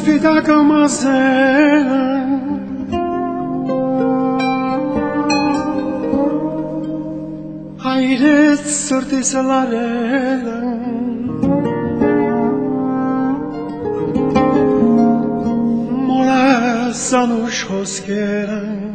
սպիտակ ամազեն հայրեց սրտիս լարելը մորես անուշ հոսկերն